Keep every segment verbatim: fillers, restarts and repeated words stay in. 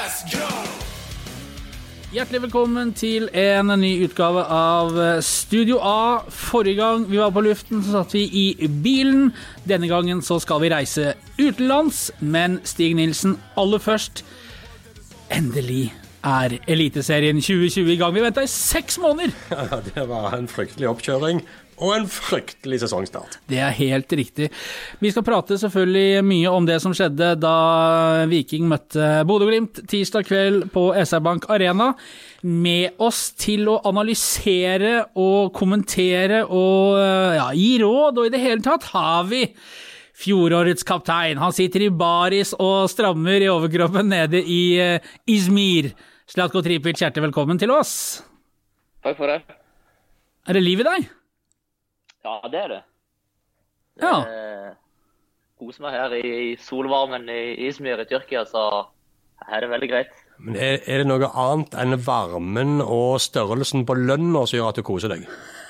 Hjertelig velkommen til en ny utgave av Studio A. Forrige gang vi var på luften så satt vi i bilen. Denne gangen så skal vi reise utenlands, men Stig Nilsen aller først. Endelig er Eliteserien tjue tjue i gang. Vi ventet i seks måneder. Ja, det var en fryktelig oppkjøring. Og en fryktelig sesongstart. Det er helt riktig. Vi skal prate selvfølgelig mye om det som skjedde da Viking møtte Bodø Glimt tirsdag kveld på S R Bank Arena. Med oss til å analysere og kommentere og ja, gi råd, og i det hele tatt har vi fjorårets kaptein. Han sitter i baris og strammer i overkroppen nede i Izmir. Zlatko Tripic, hjertelig velkommen til oss. Takk for det. Er det liv i deg? Ja, det er det. Ja. Det koser meg her i solvarmen i Izmir i Tyrkia, så her er det veldig greit. Men er, er det noe annet enn varmen og størrelsen på lønna som gjør at du koser deg?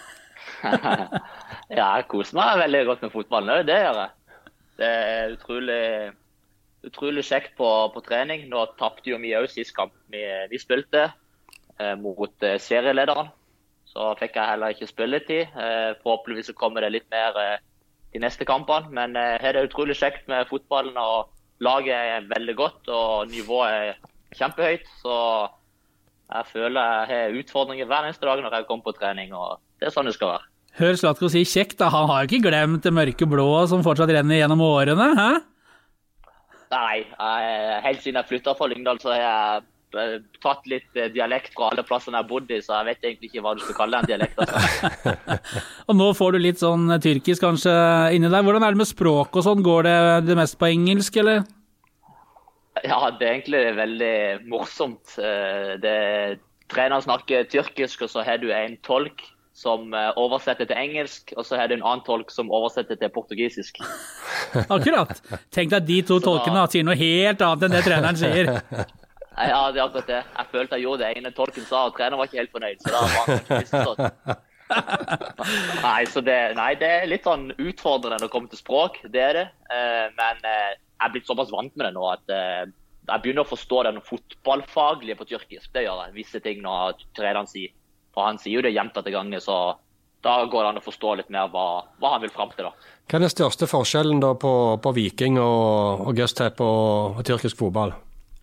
Ja, jeg koser meg veldig godt med fotballen, det gjør jeg. Det er utrolig, utrolig kjekt på, på trening. Nå tappte jo vi også sist kamp vi, vi spilte eh, mot eh, serielederen. Så fikk jeg heller ikke spilletid. Eh, forhåpentligvis så kommer det litt mer eh, de neste kampene. Men eh, her er det utrolig kjekt med fotballen, og laget er veldig godt, og nivået er kjempehøyt. Så jeg føler jeg har utfordringer hver eneste dag når jeg kommer på trening, og det er sånn det skal være. Hør Zlatko si kjekt da, han har jo ikke glemt det mørke blå som fortsatt renner gjennom årene, hæ? Nei, jeg, helt siden jeg flyttet fra Lyngdal så har jeg tatt litt dialekt fra alle plassene jeg bodde i, så jeg vet egentlig ikke hva du skal kalle en dialekt. Altså. Og nå får du litt sånn tyrkisk kanskje inni deg. Hvordan er det med språk og sånn? Går det det mest på engelsk, eller? Ja, det er egentlig veldig morsomt. Det, treneren snakker tyrkisk, og så har du en tolk som oversetter til engelsk, og så har du en annen tolk som oversetter til portugisisk. Akkurat. Tenk deg de to tolkene sier noe helt annet enn det treneren sier. Ja, det er akkurat det. Jeg følte jeg gjorde det ene tolken sa, og treneren var ikke helt fornøyd, så da var han ikke misforstått. Nei, så det, nei, det er litt sånn utfordrende når det kommer til språk, det er det. Men jeg er blitt såpass vant med det nå at jeg begynner å forstå den fotballfaglige på tyrkisk. Det gjør jeg, visse ting når treneren sier. For han sier jo det gjentatte ganger, så da går det an å forstå litt mer hva, hva han vil frem til da. Hva er den største forskjellen da på, på Viking og, og Göztepe og, og tyrkisk fotball?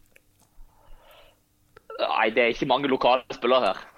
Nei, det er ikke mange lokale spillere her.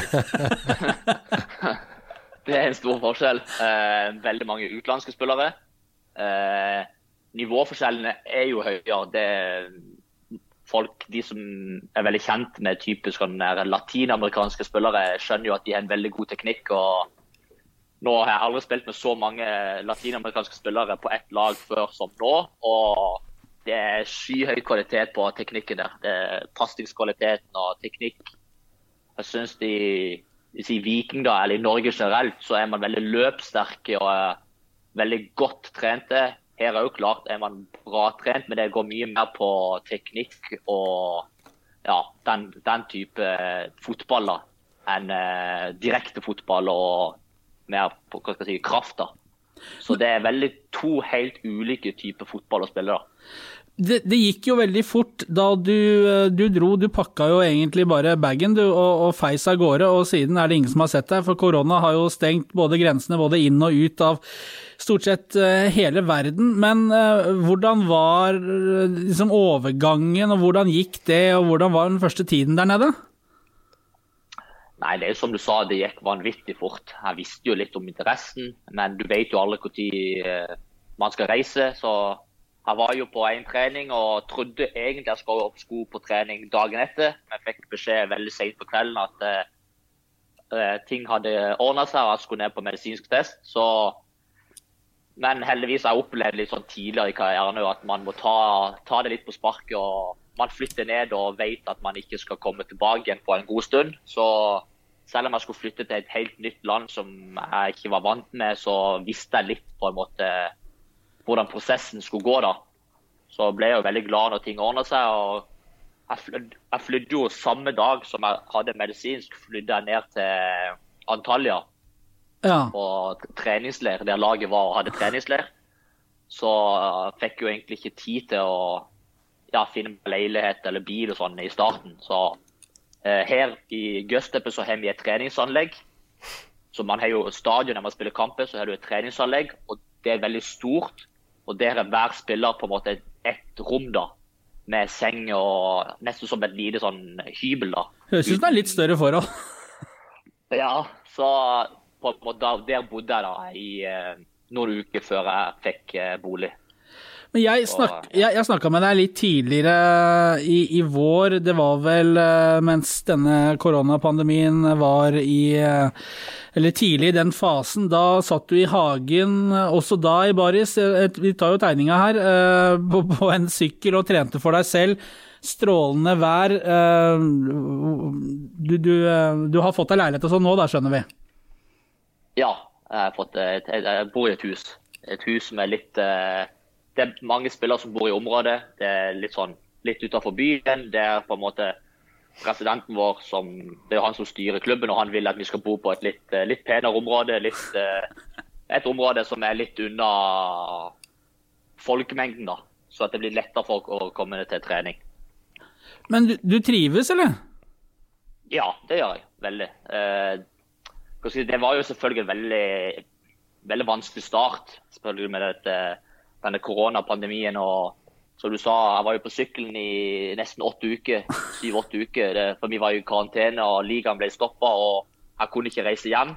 Det er en stor forskjell. Eh, veldig mange utenlandske spillere. Eh, nivåforskjellene er jo høyere. Det er folk, de som er veldig kjent med typisk latinamerikanske spillere, skjønner jo at de har en veldig god teknikk. Og nå har jeg aldri spilt med så mange latinamerikanske spillere på ett lag før som nå. Og det er skyhøy kvalitet på teknikken der. Det er pasningskvaliteten og teknikk. Jeg synes de, de sier Viking da, eller i Norge generelt, så er man veldig løpssterke og er veldig godt trente. Her er jo klart er man bra trent, men det går mye mer på teknikk og ja, den, den type fotball da, enn eh, direkte fotball og mer på hva skal jeg si, kraft da. Så det er veldig to helt ulike typer fotball å spille da. Det, det gikk jo veldig fort da du, du dro, du pakka jo egentlig bare bagen du, og, og feis av gårde, og siden er det ingen som har sett deg, for korona har jo stengt både grensene, både inn og ut av stort sett uh, hele verden. Men uh, hvordan var uh, liksom overgangen, og hvordan gikk det, og hvordan var den første tiden der nede? Nei, det er som du sa, det gikk vanvittig fort. Jeg visste jo litt om interessen, men du vet jo alle hvor tid uh, man skal reise, så jeg var jo på en trening og trodde egentlig jeg skulle opp sko på trening dagen etter. Men jeg fikk beskjed veldig sent på kvelden at uh, ting hadde ordnet seg og jeg skulle ned på medisinsk test. Så, men heldigvis har jeg opplevd litt sånn tidligere i karrieren at man må ta, ta det litt på sparket. Og man flytter ned og vet at man ikke skal komme tilbake igjen på en god stund. Så selv om jeg skulle flytte til et helt nytt land som jeg ikke var vant med, så visste jeg litt på en måte hvordan prosessen skulle gå da. Så ble jeg jo veldig glad når ting ordnet seg, og jeg flydde, jeg flydde jo samme dag som jeg hadde medisinsk, flydde jeg ned til Antalya, ja. På treningsleir, der laget var og hadde treningsleir. Så jeg fikk jo egentlig ikke tid til å ja, finne leilighet eller bil og sånn i starten. Så eh, her i Gøstepe så har vi et treningsanlegg. Så man har jo stadion når man spiller kamper, så har du et treningsanlegg, og det er veldig stort. Og der er hver spiller på en måte et, et rom da, med seng og nesten som et lite sånn hybel da. Høres ut som det er litt større forhold. Ja, så på en måte der bodde jeg da i eh, noen uker før jeg fikk eh, bolig. Men jeg, snak, jeg, jeg snakket med deg litt tidligere i, i vår, det var vel mens denne koronapandemien var i, eller tidlig i den fasen, da satt du i hagen, også da i Baris, vi tar jo tegninga her, på, på en sykkel og trente for deg selv, strålende vær. Du, du, du har fått deg leilighet og sånn nå da, skjønner vi? Ja, jeg har fått, jeg, jeg bor i et hus, et hus som er litt... Det er mange spillere som bor i området. Det er litt sånn, litt utenfor byen. Det er på en måte presidenten vår som, det er han som styrer klubben, og han vil at vi skal bo på et litt, litt penere område. Litt, et område som er litt unna folkemengden da. Så at det blir lettere for å komme til trening. Men du, du trives, eller? Ja, det gjør jeg. Veldig. Det var jo selvfølgelig en veldig, veldig vanskelig start. Selvfølgelig med dette denne koronapandemien, og som du sa, jeg var jo på sykkelen i nesten åtte uker, syv-åtte uker, det, for vi var jo i karantene, og ligaen ble stoppet, og jeg kunne ikke reise hjem.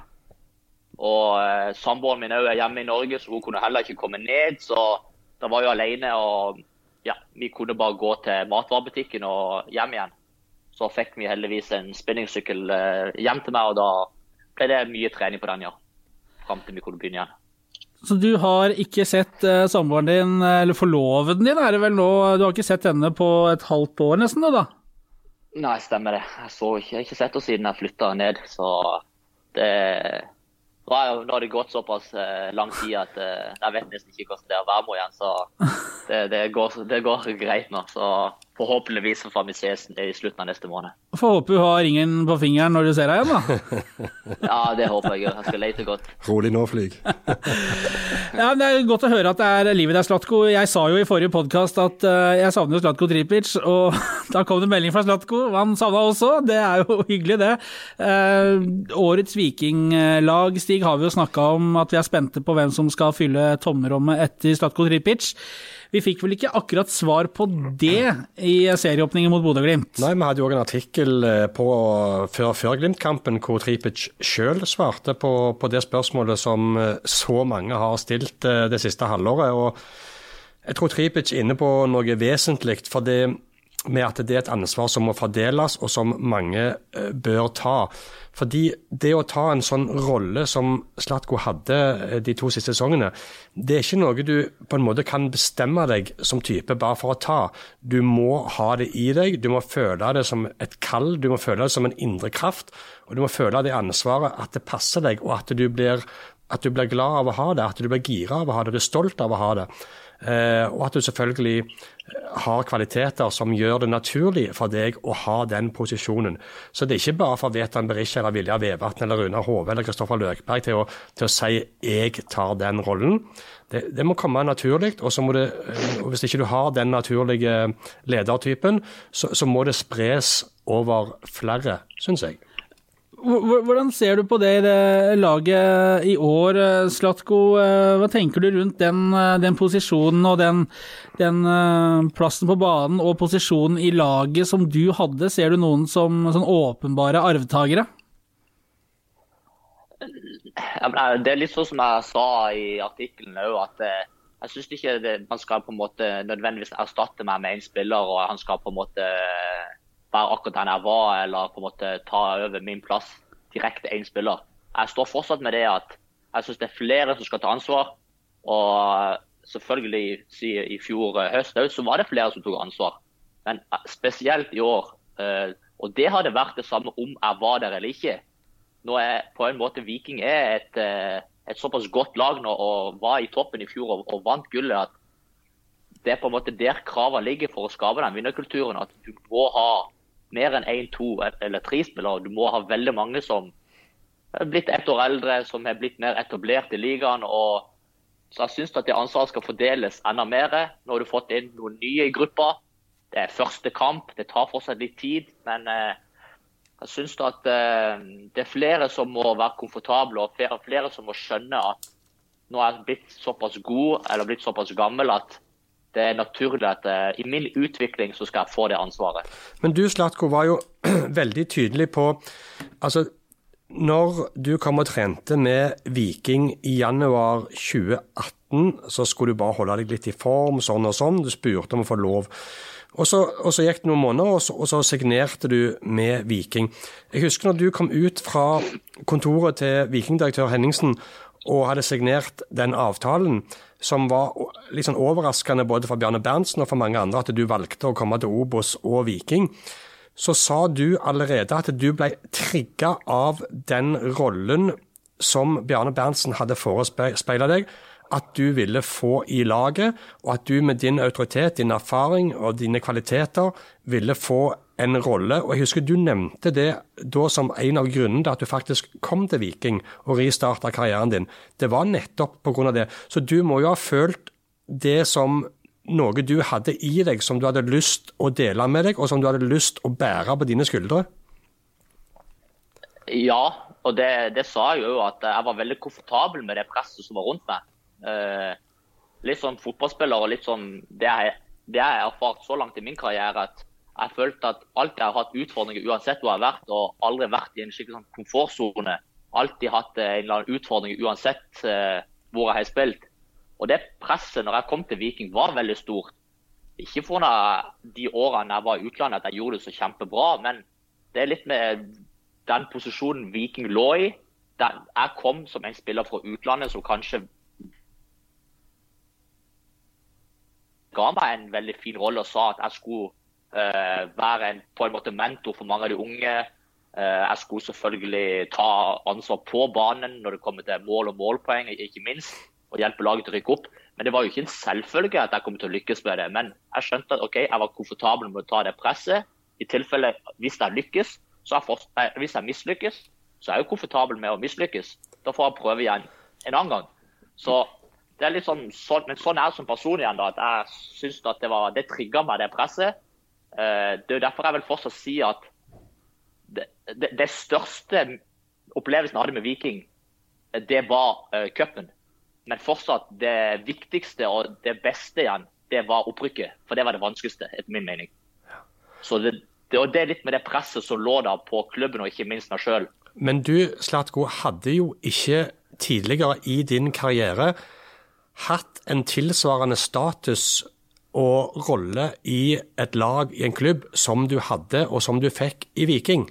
Og eh, samboeren min er hjemme i Norge, så hun kunne heller ikke komme ned, så da var jeg alene, og ja, vi kunne bare gå til matvarebutikken og hjem igjen. Så fikk vi heldigvis en spinningsykkel eh, hjem til meg, og da ble det mye trening på den, ja, frem til vi kunne begynne igjen. Så du har ikke sett uh, samboeren din, eller forloveden din, er det vel nå? Du har ikke sett henne på et halvt år nesten nå da? Nei, stemmer det. Jeg så ikke, jeg har ikke sett henne siden jeg flyttet ned, så det, nå har det gått såpass uh, lang tid at uh, jeg vet nesten ikke hvordan det er å være med igjen, så det, det, går, det går greit nå, så forhåpentligvis får vi ses i slutten av neste måned. Får håpe du har ringen på fingeren når du ser deg igjen da? Ja, det håper jeg. Jeg skal lete godt. Rolig nå, Flyg. Ja, det er godt å høre at det er livet der, Zlatko. Jeg sa jo i forrige podcast at uh, jeg savner jo Zlatko Tripic, og da kom det melding fra Zlatko. Han savnet også, det er jo hyggelig det. Uh, årets vikinglag, Stig, har vi jo snakket om at vi er spente på hvem som skal fylle tommerommet etter Zlatko Tripic. Vi fikk vel ikke akkurat svar på det i serieåpningen mot Bodø Glimt? Nei, vi hadde jo også en artikkel på før, før Glimt-kampen hvor Tripic selv svarte på, på det spørsmålet som så mange har stilt det siste halvåret. Og jeg tror Tripic er inne på noe vesentlig, for det med at det er et ansvar som må fordeles og som mange bør ta. Fordi det å ta en sånn rolle som Zlatko hadde de to siste sesongene, det er ikke noe du på en måte kan bestemme deg som type bare for å ta. Du må ha det i deg, du må føle det som et kall, du må føle det som en indre kraft, og du må føle det ansvaret at det passer deg, og at du blir, at du blir glad av å ha det, at du blir gira av å ha det, du er stolt av å ha det. Uh, og at du selvfølgelig har kvaliteter som gjør det naturlig for deg å ha den posisjonen. Så det er ikke bare for Vetan Berisha eller Vilja Vevatn eller Runar Hove eller Kristoffer Løkberg til å, til å si jeg tar den rollen. Det, det må komme naturlig, og så må det, uh, hvis ikke du har den naturlige ledertypen, så, så må det spres over flere, synes jeg. Hvordan ser du på det, det laget i år, Zlatko? Hva tenker du rundt den, den posisjonen og den, den plassen på banen og posisjonen i laget som du hadde? Ser du noen som sånn åpenbare arvtagere? Det er litt sånn som jeg sa i artikkelen også, at jeg synes ikke det, man skal på en måte nødvendigvis erstatte meg med en spiller, og han skal på en måte være akkurat den jeg var, eller på en måte ta over min plass direkte en spiller. Jeg står fortsatt med det at jeg synes det er flere som skal ta ansvar, og selvfølgelig i fjor høst så var det flere som tok ansvar. Men spesielt i år, og det hadde vært det samme om jeg var der eller ikke. Nå er på en måte Viking er et, et såpass godt lag nå, og var i toppen i fjor og, og vant gullet, at det er på en måte der kravet ligger for å skape den vinnerkulturen, at du må ha mer enn en, to eller tre spillere. Du må ha veldig mange som er blitt ett år eldre, som er blitt mer etablert i ligaen. Og så jeg synes at det ansvaret skal fordeles enda mer. Nå har du fått inn noen nye i gruppa. det er første kamp, det tar fortsatt litt tid, men eh, jeg synes at eh, det er flere som må være komfortable, og flere, flere som må skjønne at nå er jeg blitt såpass god, eller blitt såpass gammel, at det er naturlig at eh, i min utvikling så skal jeg få det ansvaret. Men du, Zlatko, var jo veldig tydelig på, altså, når du kom og trente med Viking i januar tjue atten, så skulle du bare holde deg litt i form, sånn og sånn, du spurte om å få lov. Og så, og så gikk det noen måneder, og så, og så signerte du med Viking. Jeg husker når du kom ut fra kontoret til Vikingdirektør Henningsen og hadde signert den avtalen, som var litt sånn overraskende både for Bjarne Berntsen og for mange andre, at du valgte å komme til Obos og Viking, så sa du allerede at du ble trigget av den rollen som Bjarne Berntsen hadde forespeilet deg, at du ville få i laget, og at du med din autoritet, din erfaring og dine kvaliteter ville få en rolle. Og jeg husker du nevnte det da som en av grunnene til at du faktisk kom til Viking og restartet karrieren din. Det var nettopp på grunn av det. Så du må jo ha følt det som noe du hadde i deg, som du hadde lyst å dele med deg, og som du hadde lyst å bære på dine skuldre? Ja, og det, det sa jeg jo at jeg var veldig komfortabel med det presset som var rundt meg. Uh, litt sånn fotballspiller og litt sånn det jeg, det jeg har erfart så langt i min karriere, at jeg følte at alltid jeg har hatt utfordringer uansett hvor jeg har vært, og aldri vært i en skikkelig sånn komfortzone. Alltid hatt en eller annen utfordring uansett uh, hvor jeg har spilt. Og det presset når jeg kom til Viking var veldig stort. Ikke for de årene jeg var i utlandet at jeg gjorde det så kjempebra, men det er litt med den posisjonen Viking lå i. Der jeg kom som en spiller fra utlandet som kanskje ga meg en veldig fin rolle og sa at jeg skulle uh, være en, på en måte mentor for mange av de unge. Uh, jeg skulle selvfølgelig ta ansvar på banen når det kommer til mål og målpoeng, ikke minst, og hjelpe laget til å rykke opp. Men det var jo ikke en selvfølge at jeg kom til å lykkes med det. Men jeg skjønte at ok, jeg var komfortabel med å ta det presset. I tilfelle, hvis jeg lykkes, så er forst, eh, hvis jeg mislykkes, så er jeg jo komfortabel med å mislykkes. Da får jeg prøve igjen en annen gang. Så det er litt sånn, så, men sånn er jeg som person igjen da, at jeg synes at det, var, det trigget meg, det presset. Uh, det er derfor jeg vil fortsatt si at det, det, det største opplevelsen jeg hadde med Viking, det var uh, cupen. Men fortsatt det viktigste og det beste igjen, det var opprykket. For det var det vanskeligste, etter min mening. Så det, det, og det er litt med det presset som lå da på klubben, og ikke minst meg selv. Men du, Zlatko, hadde jo ikke tidligere i din karriere hatt en tilsvarende status og rolle i et lag, i en klubb, som du hadde og som du fikk i Viking?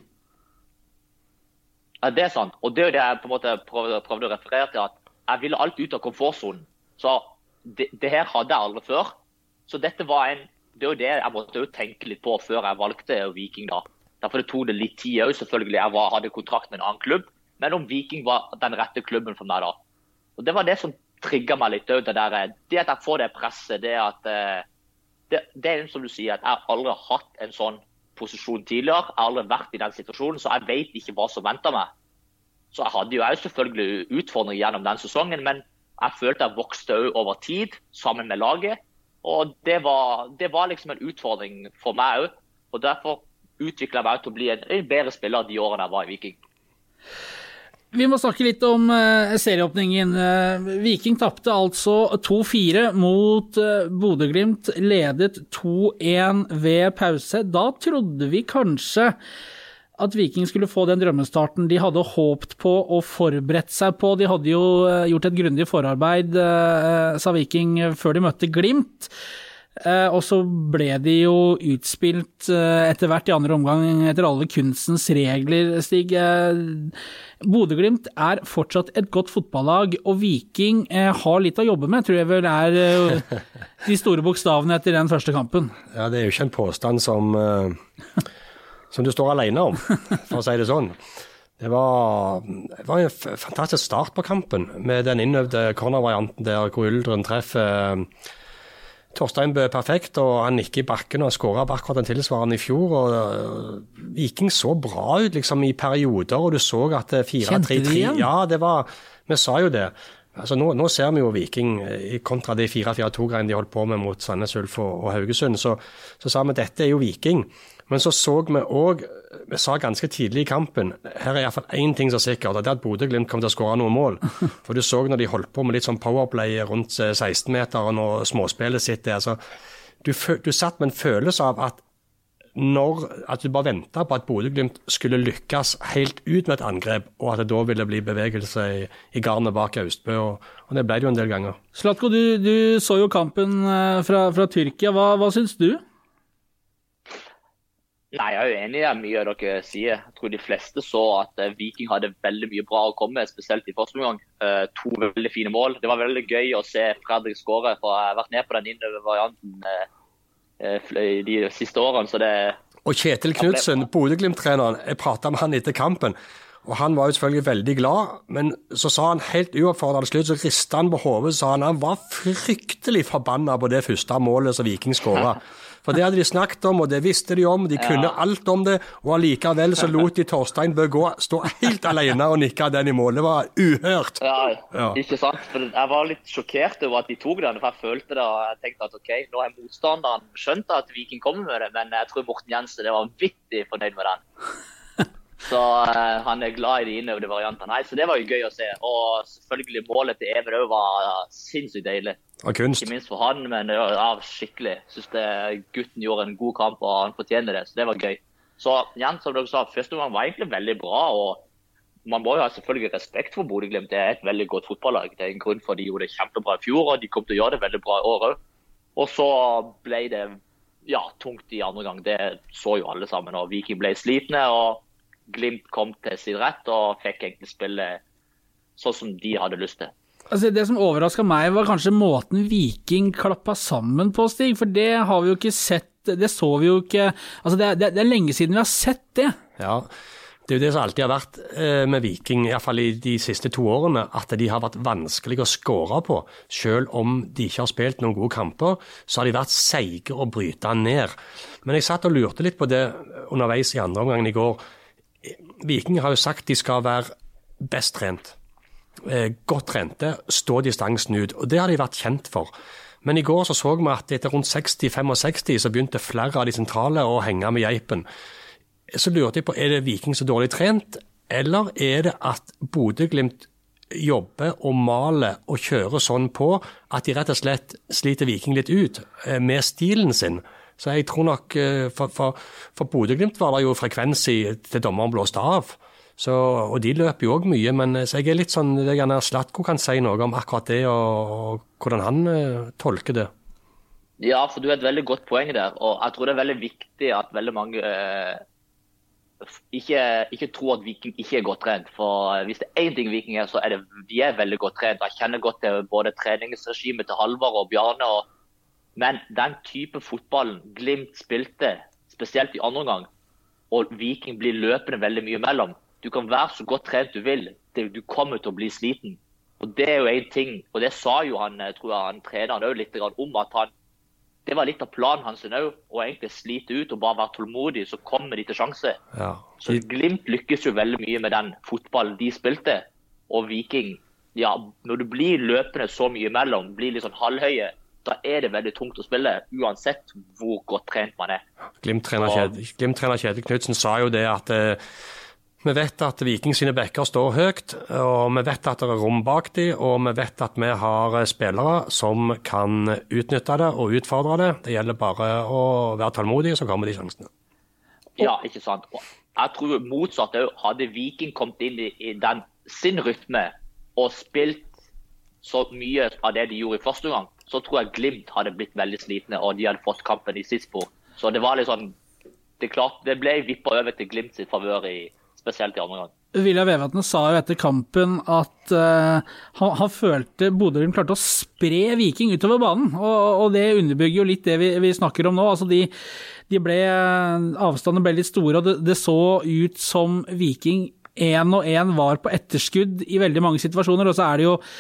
Ja, det er sant. Og det er jo det jeg på en måte prøvde, prøvde å referere til, at jeg ville alt ut av komfortzonen. Så det, det her hadde jeg aldri før. Så dette var en, det er jo det jeg måtte jo tenke litt på før jeg valgte Viking da. Derfor det tog det litt tid også, selvfølgelig. Jeg var, hadde kontrakt med en annen klubb, men om Viking var den rette klubben for meg da. Og det var det som trigger meg litt ut. Det, der, det at jeg får det presset, det at det, det er som du sier, at jeg aldri har hatt en sånn posisjon tidligere. Jeg har aldri vært i den situasjonen, så jeg vet ikke hva som venter meg. Så jeg hadde jo selvfølgelig utfordringer gjennom den sesongen, men jeg følte jeg vokste over tid sammen med laget. Og det var, det var liksom en utfordring for meg også. Og derfor utviklet jeg meg til å bli en, en bedre spiller de årene jeg var i Viking. Vi må snakke litt om uh, serieåpningen. Uh, Viking tapte altså to fire mot uh, Bodø/Glimt, ledet to en ved pause. Da trodde vi kanskje at Viking skulle få den drømmestarten de hadde håpt på og forberedt seg på. De hadde jo uh, gjort et grundig forarbeid, uh, sa Viking, før de møtte Glimt. Uh, og så ble de jo utspilt uh, etter hvert i andre omgang etter alle kunstens regler, Stig. Uh, Bodø/Glimt er fortsatt et godt fotballag, og Viking uh, har litt å jobbe med, tror jeg vel er uh, de store bokstavene etter den første kampen. Ja, det er jo ikke en påstand som, uh, som du står alene om, for å si det sånn. Det var, det var en fantastisk start på kampen, med den innøvde cornervarianten der hvor Uldren treffer uh, Torstein Bø perfekt, og han nikker i bakken og skåret akkurat den tilsvarende i fjor. Og Viking så bra ut liksom i perioder, og du så at fire tre tre, ja, det var, vi sa jo det. Altså nå, nå ser vi jo Viking kontra de fire fire to-greiene de holdt på med mot Sandnes Ulf og, og Haugesund, så, så sa vi dette er jo Viking. Men så så vi også, vi sa ganske tidlig i kampen, her er i hvert fall én ting som er sikkert, og det er at Bodø-Glimt kom til å skåre noen mål. For du så når de holdt på med litt sånn powerplay rundt seksten meter og når småspillet sitt der, så du, du satt med en følelse av at når at du bare ventet på at Bodø-Glimt skulle lykkes helt ut med et angrep, og at det da ville bli bevegelse i, i garnet bak Austbø, og, og det ble det jo en del ganger. Zlatko, du, du så jo kampen fra, fra Tyrkia. Hva, hva syns du? Nei, jeg er jo enig i mye av dere sier. Jeg tror de fleste så at Viking hadde veldig mye bra å komme med, spesielt i første omgang. Uh, to veldig fine mål. Det var veldig gøy å se Fredrik skåre, for jeg har vært ned på den innover varianten uh, de siste årene, så det... Og Kjetil Knudsen, Bodø-Glimt-treneren, jeg pratet med han etter kampen, og han var jo selvfølgelig veldig glad, men så sa han helt uoppfordret slutt, så ristet han på hovedet, så han, han var fryktelig forbannet på det første målet som Viking skåret. For det hadde de snakket om, og det visste de om, de ja. kunne alt om det, og allikevel så lot de Torstein Bø gå, stå helt alene og nikke den i mål. Det var uhørt. Ja, ja, ikke sant. For jeg var litt sjokkert over at de tok den, for jeg følte det, og jeg tenkte at ok, nå er motstanderen skjønt at Viking kommer med det, men jeg tror Morten Jensen det var vittig fornøyd med den. Så uh, han er glad i de innover variantene. Nei, så det var jo gøy å se. Og selvfølgelig målet til Even også var uh, sinnssykt deilig. Og kunst. Ikke minst for han, men det var ja, skikkelig. Jeg synes det, gutten gjorde en god kamp, og han fortjener det, så det var gøy. Så igjen, som dere sa, første gang var egentlig veldig bra, og man må jo ha selvfølgelig respekt for Bodø-Glimt. Det er et veldig godt fotballag. Det er en grunn for at de gjorde det kjempebra i fjor, og de kom til å gjøre det veldig bra i år også. Og så ble det ja, tungt i andre gang. Det så jo alle sammen, og Viking ble slitne, og Glimt kom til sin rett og fikk egentlig spille sånn som de hadde lyst til. Altså det som overrasket meg var kanskje måten Viking klappet sammen på, Stig, for det har vi jo ikke sett, det så vi jo ikke, altså det, det, det er lenge siden vi har sett det. Ja, det er jo det som alltid har vært med Viking, i hvert fall i de siste to årene, at de har vært vanskelig å skåre på. Selv om de ikke har spilt noen gode kamper, så har de vært seige å bryte ned. Men jeg satt og lurte litt på det underveis i andre omgangen i går. Viking har jo sagt de skal være best trent, eh, godt trente, stå distansen ut, og det har de vært kjent for. Men i går så så vi at etter rundt seksti femogseksti så begynte flere av de sentrale å henge med geipen. Så lurte jeg på, er det Viking så dårlig trent, eller er det at Bodø-Glimt jobber og maler og kjører sånn på at de rett og slett sliter Viking litt ut eh, med stilen sin? Så jeg tror nok, for, for, for Bodø-Glimt var det jo frekvens i til dommeren blåste av, så, og de løper jo også mye, men så jeg er litt sånn, det er gjerne Zlatko kan si noe om akkurat det, og, og hvordan han uh, tolker det. Ja, for du har et veldig godt poeng der, og jeg tror det er veldig viktig at veldig mange uh, ikke, ikke tror at Viking ikke er godt trent, for hvis det er en ting Viking er, så er det vi er veldig godt trent. Jeg kjenner godt til både treningsregimet til Halvard og Bjarne, og men den type fotballen Glimt spilte, spesielt i andre gang, og Viking blir løpende veldig mye mellom. Du kan være så godt trent du vil, du kommer til å bli sliten. Og det er jo en ting, og det sa jo han, tror jeg, han treneren også litt om, at han, det var litt av planen hans også, å egentlig slite ut og bare være tålmodig, så kommer de til sjanse. Ja. Så Glimt lykkes jo veldig mye med den fotballen de spilte, og Viking, ja, når du blir løpende så mye mellom, blir litt sånn halvhøye, da er det veldig tungt å spille, uansett hvor godt trent man er. Glimt-trener Kjetil, Glimt-trener Kjetil Knudsen sa jo det at eh, vi vet at Viking sine bekker står høyt, og vi vet at det er rom bak de, og vi vet at vi har spillere som kan utnytte det og utfordre det. Det gjelder bare å være tålmodig, så kommer de sjansene. Ja, ikke sant. Jeg tror motsatt også, hadde Viking kommet inn i, i den sin rytme og spilt så mye av det de gjorde i første gang, så tror jeg Glimt hadde blitt veldig slitne, og de hadde fått kampen i sitt spor. Så det var litt sånn, det, klart, det ble vippet over til Glimt sitt favør, i, spesielt i andre gang. Vilja Vevatnet sa jo etter kampen at uh, han, han følte Bodø-Glimt klarte å spre Viking utover banen, og, og det underbygger jo litt det vi, vi snakker om nå. Altså de, de ble, avstandene ble litt store, og det, det så ut som Viking en og en var på etterskudd i veldig mange situasjoner, og så er det jo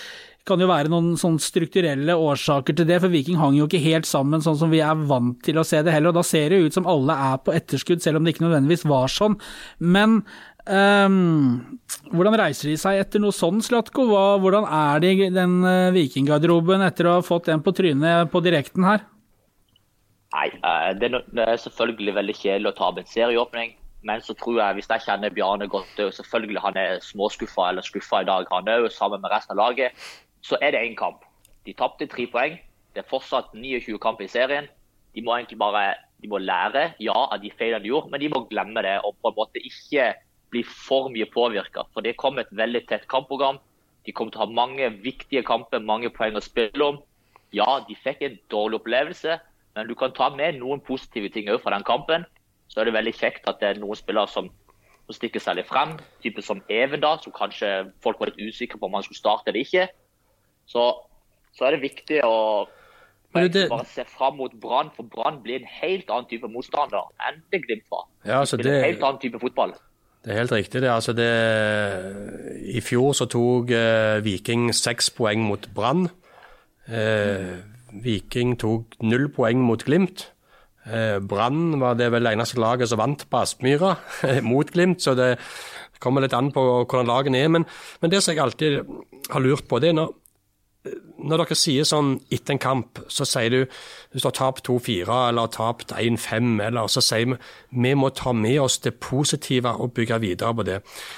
kan jo være noen sånn strukturelle årsaker til det, for Viking hang jo ikke helt sammen sånn som vi er vant til å se det heller, og da ser det jo ut som alle er på etterskudd, selv om det ikke nødvendigvis var sånn. Men um, hvordan reiser de seg etter noe sånn, Zlatko? Hva, hvordan er det i den uh, Viking-garderoben etter å ha fått en på trynet på direkten her? Nei, det er selvfølgelig veldig kjedelig å ta opp en serieåpning, men så tror jeg, hvis jeg kjenner Bjarne godt, det er jo selvfølgelig han er småskuffa eller skuffa i dag, han er jo sammen med resten av laget, så er det en kamp. De tappte tre poeng, det er fortsatt tjueni kamp i serien, de må egentlig bare de må lære, ja, av de feilene de gjorde, men de må glemme det, og på en måte ikke bli for mye påvirket, for det kommer et veldig tett kampprogram, de kommer til å ha mange viktige kamper, mange poeng å spille om, ja, de fikk en dårlig opplevelse, men du kan ta med noen positive ting fra den kampen. Så er det veldig kjekt at det er noen spillere som, som stikker seg litt frem. Type som Even da, som kanskje folk var litt usikre på om han skulle starte eller ikke. Så, så er det viktig å det... bare se frem mot Brann, for Brann blir en helt annen type motstander enn det Glimt var. Ja, altså det blir det... en helt annen type fotball. Det er helt riktig. Det. Altså det... I fjor så tok eh, Viking seks poeng mot Brann. Eh... Viking tok null poeng mot Glimt. Eh, Brann var det vel eneste laget som vant på Aspmyra mot Glimt, så det kommer litt an på hvordan lagene er. Men, men det som jeg alltid har lurt på, det er når, når dere sier sånn etter en kamp, så sier du, hvis du har tapt to fire eller har tapt en fem, eller så sier vi, vi må ta med oss det positive og bygge videre på det.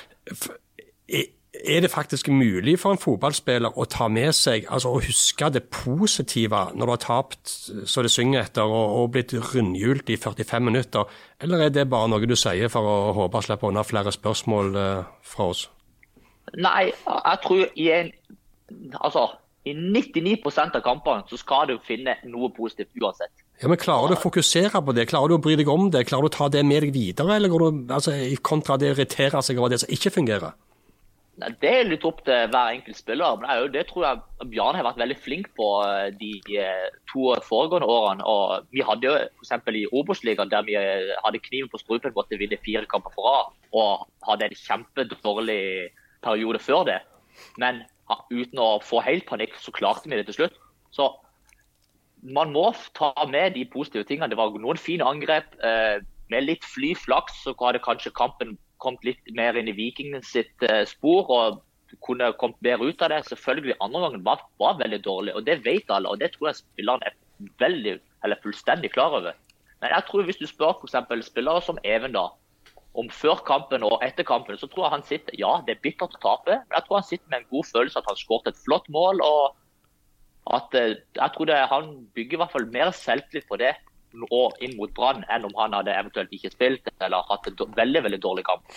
Er det faktisk mulig for en fotballspiller å ta med seg, altså å huske det positive når du har tapt så det synger etter og, og blitt rundhjult i førtifem minutter, eller er det bare noe du sier for å håpe å slippe unna flere spørsmål eh, fra oss? Nei, jeg tror i en, altså i nittini prosent av kampene så skal du finne noe positivt uansett. Ja, men klarer du å fokusere på det? Klarer du å bry deg om det? Klarer du å ta det med deg videre, eller går du altså, kontra det irriterer seg over det som ikke fungerer? Det er litt opp til hver enkelt spiller, men det, det tror jeg Bjarne har vært veldig flink på de to foregående årene. Og vi hadde jo for eksempel i Obos-ligaen der vi hadde kniven på strupen måtte vinne fire kamper for rad, og hadde en kjempedårlig periode før det. Men uten å få helt panikk, så klarte vi det til slutt. Så man må ta med de positive tingene. Det var noen fine angrep. Med litt flyflaks så hadde kanskje kampen kommet litt mer inn i Vikingen sitt uh, spor og kunne kommet bedre ut av det. Selvfølgelig andre gangen var, var veldig dårlig, og det vet alle, og det tror jeg spillerne er veldig, eller fullstendig klar over. Men jeg tror hvis du spør for eksempel spillere som Even da, om før kampen og etter kampen, så tror jeg han sitter, ja, det er bittert å tape, men jeg tror han sitter med en god følelse at han skåret et flott mål, og at uh, jeg tror det, han bygger i hvert fall mer selvtillit på det, og inn mot Brann enn om han hadde eventuelt ikke spilt eller hatt en veldig, veldig dårlig kamp.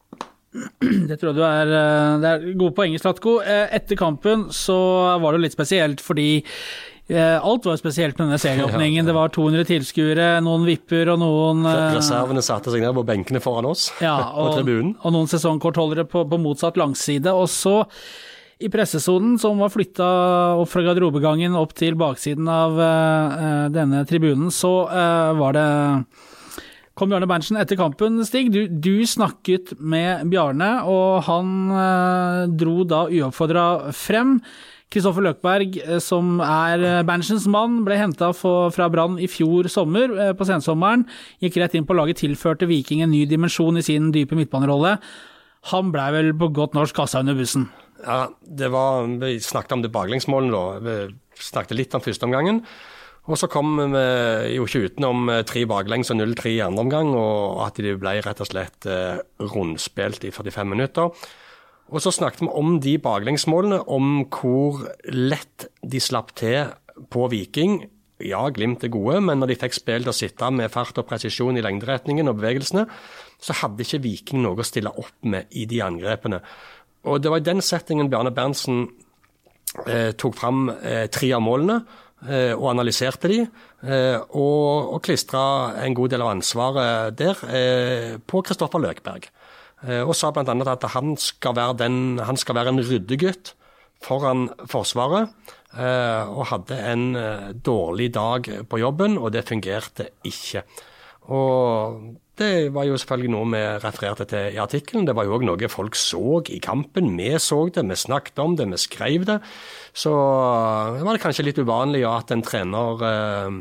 Det tror jeg du er, det er gode poenger, Zlatko. Etter kampen så var det litt spesielt, fordi alt var spesielt med denne serieåpningen. Det var to hundre tilskuere, noen vipper og noen... Reservene satte seg ned på benkene foran oss, ja, og, på tribunen. Og noen sesongkortholdere på, på motsatt langside, og så i pressesonen som var flyttet opp fra garderobegangen opp til baksiden av uh, denne tribunen, så uh, var det kom Bjarne Berntsen etter kampen. Stig, du, du snakket med Bjarne, og han uh, dro da uoppfordret frem. Kristoffer Løkberg, som er Berntsens mann, ble hentet fra Brann i fjor sommer, uh, på sensommeren, gikk rett inn på laget, tilførte Viking en ny dimensjon i sin dype midtbanerolle. Han ble vel på godt norsk kassa under bussen. Ja, det var, vi snakket om det baklengsmålen da, vi snakket litt om første omgangen, og så kom vi jo ikke utenom tre baklengs og null tre i andre omgang, og at de ble rett og slett eh, rundspilt i førtifem minutter. Og så snakket vi om de baklengsmålene, om hvor lett de slapp til på Viking. Ja, Glimt er gode, men når de fikk spilt og sitte med fart og presisjon i lengderetningen og bevegelsene, så hadde ikke Viking noe å stille opp med i de angrepene. Og det var i den settingen Bjarne Berntsen eh, tok fram eh, tre av målene eh, og analyserte de, eh, og, og klistret en god del av ansvaret der eh, på Kristoffer Løkberg. Eh, og sa blant annet at han skal være, den, han skal være en ryddegutt foran forsvaret, eh, og hadde en eh, dårlig dag på jobben, og det fungerte ikke. Og det var jo selvfølgelig noe vi refererte til i artikkelen. Det var jo også noe folk så i kampen. Vi så det, vi snakket om det, vi skrev det. Så det var det kanskje litt uvanlig at en trener eh,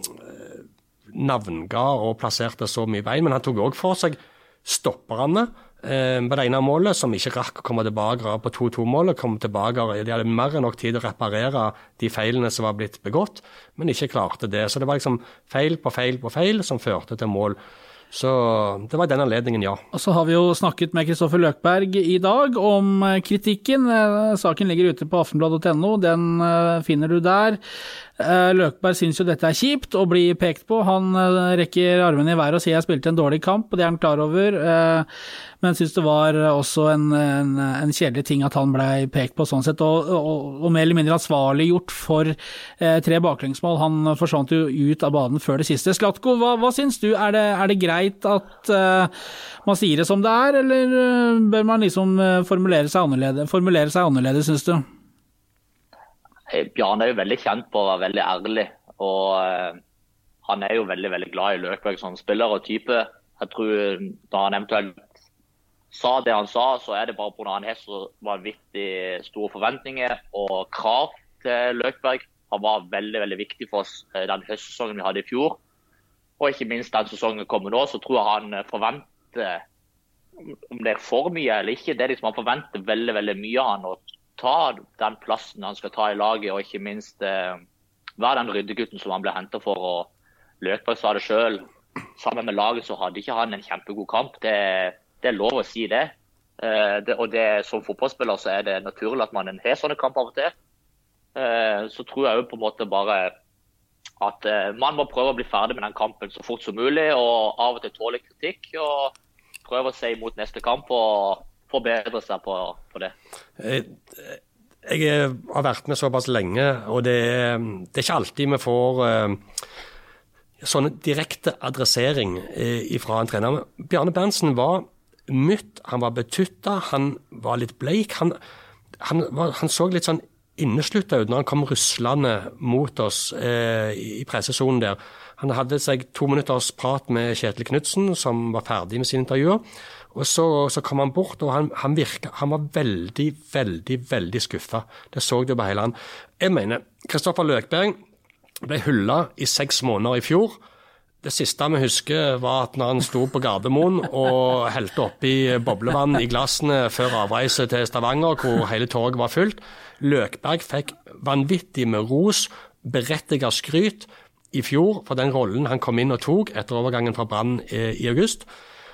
navnga og plasserte så mye bein, men han tok også for seg stopperne eh, på det ene målet, som ikke rakk å komme tilbake på to to-målet, kom tilbake, de hadde mer enn nok tid å reparere de feilene som var blitt begått, men ikke klarte det. Så det var liksom feil på feil på feil som førte til mål. Så det var den anledningen, ja. Og så har vi jo snakket med Kristoffer Løkberg i dag om kritikken. Saken ligger ute på aftenblad punktum no, den finner du der. Løkberg synes jo dette er kjipt å bli pekt på. Han rekker armene i været og sier jeg spilte en dårlig kamp, og det er han klar over. Men synes det var også en, en, en kjedelig ting at han ble pekt på sånn sett, og, og, og mer eller mindre ansvarlig gjort for eh, tre baklengsmål. Han forsvant jo ut av banen før det siste. Zlatko, hva, hva synes du? Er det, er det greit at eh, man sier det som det er, eller bør man liksom formulere seg annerledes, formulere seg annerledes, synes du? Bjarne er jo veldig kjent på å være veldig ærlig, og uh, han er jo veldig, veldig glad i Løkberg som spiller og type. Jeg tror da han eventuelt sa det han sa, så er det bare på når han har så vanvittig store forventninger og krav til Løkberg. Han var veldig, veldig viktig for oss uh, den høstsesongen vi hadde i fjor. Og ikke minst den sesongen kommer nå, så tror jeg han forventer, om det er for mye eller ikke, det er liksom han forventer veldig, veldig mye av han, og ta den plassen han skal ta i laget, og ikke minst eh, være den ryddegutten som han ble hentet for. Og Løkberg sa det selv, sammen med laget så hadde ikke han en kjempegod kamp. Det, det er lov å si det. Eh, det og det, som fotballspiller så er det naturlig at man har sånne kamp av og til. Eh, så tror jeg jo på en måte bare at eh, man må prøve å bli ferdig med den kampen så fort som mulig, og av og til tåle kritikk, og prøve å se imot neste kamp, og forbedre seg på, på det. Jeg, jeg har vært med såpass lenge, og det, det er ikke alltid vi får uh, sånn direkte adressering uh, fra en trener. Bjarne Berntsen var mytt, han var betutta, han var litt bleik, han, han, var, han så litt sånn innesluttet ut når han kom ruslende mot oss uh, i pressesonen der. Han hadde seg to minutters prat med Kjetil Knudsen, som var ferdig med sine intervjuer. Og så, så kom han bort, og han, han, virka, han var veldig, veldig, veldig skuffet. Det så du på hele han. Jeg mener, Kristoffer Løkberg ble hyllet i seks måneder i fjor. Det siste vi husker var at når han sto på Gardermoen og helte oppi boblevann i glassene før avreise til Stavanger, hvor hele torget var fullt. Løkberg fikk vanvittig med ros, berettiget skryt i fjor for den rollen han kom inn og tok etter overgangen fra Brann i, i august.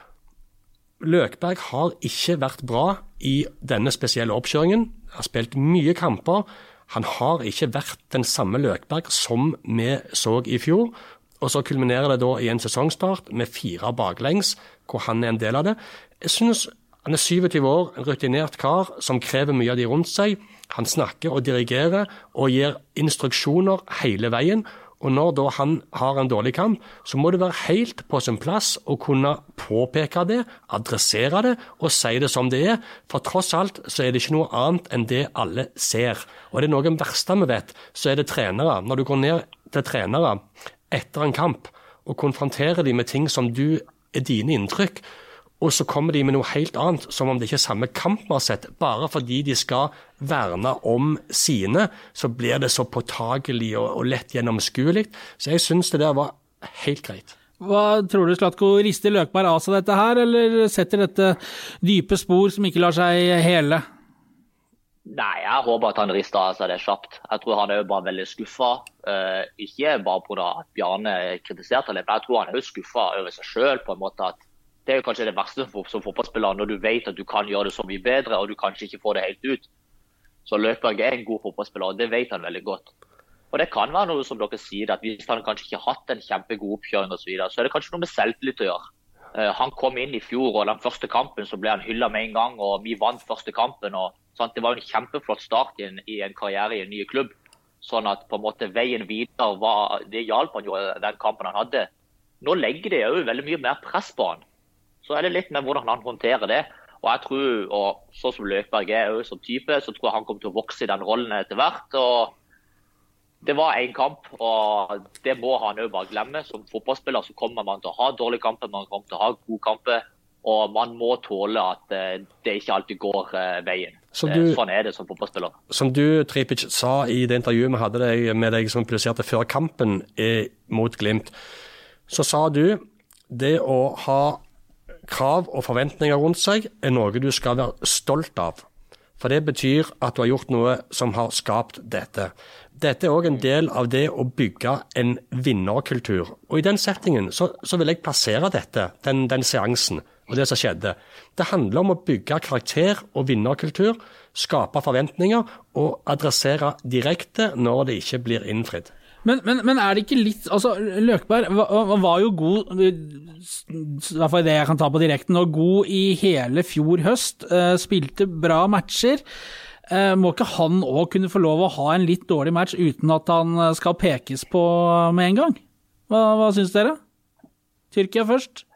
Løkberg har ikke vært bra i denne spesielle oppkjøringen. Han har spilt mye kamper. Han har ikke vært den samme Løkberg som vi så i fjor. Og så kulminerer det da i en sesongstart med fire baklengs, hvor han er en del av det. Jeg synes han er syvogtyve år, en rutinert kar som krever mye av de rundt seg. Han snakker og dirigerer og gir instruksjoner hele veien. Og når da han har en dårlig kamp, så må det være helt på sin plass å kunne påpeke det, adressere det og si det som det er. For tross alt så er det ikke noe annet enn det alle ser. Og det er noe verste vi vet, så er det trenere. Når du går ned til trenere etter en kamp og konfronterer de med ting som du er dine inntrykk, og så kommer de med noe helt annet, som om det ikke er samme kamp vi har sett, bare fordi de skal verne om sine, så blir det så påtagelig og, og lett gjennomskuelig. Så jeg synes det der var helt greit. Hva tror du, Zlatko, rister Løkberg av seg dette her, eller setter dette dype spor som ikke lar seg hele? Nei, jeg håper at han rister av seg det kjapt. Jeg tror han er jo bare veldig skuffet. Uh, ikke bare på at Bjarne kritiserte litt, men jeg tror han er jo skuffet over seg selv på en måte. At det er jo kanskje det verste for, som fotballspiller, når du vet at du kan gjøre det så mye bedre, og du kanskje ikke får det helt ut. Så Løkberg er en god fotballspiller, og det vet han veldig godt. Og det kan være noe som dere sier, at hvis han kanskje ikke har hatt en kjempegod oppkjøring og så videre, så er det kanskje noe med selvtillit å gjøre. Uh, han kom inn i fjor, og den første kampen så ble han hyllet med en gang, og vi vant første kampen, og sant? Det var jo en kjempeflott start i en, i en karriere i en ny klubb. Sånn at på en måte veien videre, var, det hjalp han jo den kampen han hadde. Nå legger det jo veldig mye mer press på han. Så er det litt med hvordan han håndterer det. Og jeg tror, og sånn som Løkberg er jo som type, så tror jeg han kommer til å vokse i den rollen etter hvert. Og det var en kamp, og det må han jo bare glemme. Som fotballspiller så kommer man til å ha dårlige kamper, man kommer til å ha gode kamper, og man må tåle at det ikke alltid går veien. Du, sånn er det som fotballspiller. Som du, Tripic, sa i det intervjuet vi hadde deg, med deg som publiserte før kampen mot Glimt, så sa du det å ha krav og forventninger rundt seg er noe du skal være stolt av. For det betyr at du har gjort noe som har skapt dette. Dette er også en del av det å bygge en vinnerkultur. Og i den settingen så, så vil jeg plassere dette, den, den seansen og det som skjedde. Det handler om å bygge karakter og vinnerkultur, skape forventninger og adressere direkte når det ikke blir innfridd. Men, men, men er det ikke litt, altså Løkberg var, var jo god, i hvert fall det jeg kan ta på direkten, og god i hele fjor høst, uh, spilte bra matcher. Uh, må ikke han også kunne få lov å ha en litt dårlig match uten at han skal pekes på med en gang? Hva, hva synes dere? Tyrkia først?